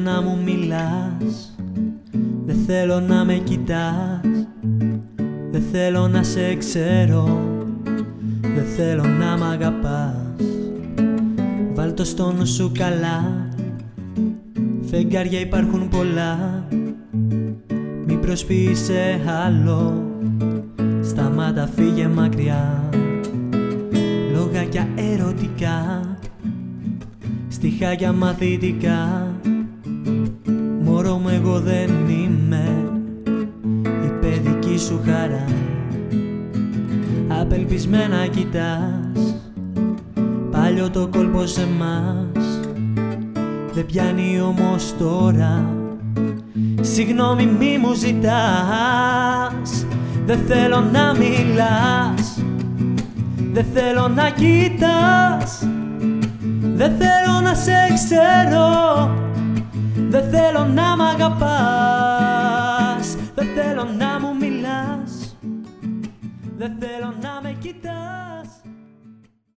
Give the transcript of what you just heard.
να μου μιλάς, δεν θέλω να με κοιτάς, δεν θέλω να σε ξέρω, δεν θέλω να μ' αγαπάς. Βάλ' το στο νου σου καλά, φεγγάρια υπάρχουν πολλά, μη προσποιείσαι άλλο, σταμάτα φύγε μακριά. Λόγια ερωτικά, στιχάκια μαθητικά, μωρό μου εγώ δεν είμαι η παιδική σου χαρά. Απελπισμένα κοιτάς παλιό το κόλπο σε μας, δεν πιάνει όμως τώρα, συγγνώμη μη μου ζητάς. Δεν θέλω να μιλάς, δεν θέλω να κοιτάς, δεν θέλω να σε ξέρω, δεν θέλω να μ' αγαπάς. Δεν θέλω να μου μιλάς, δεν θέλω να με κοιτάς.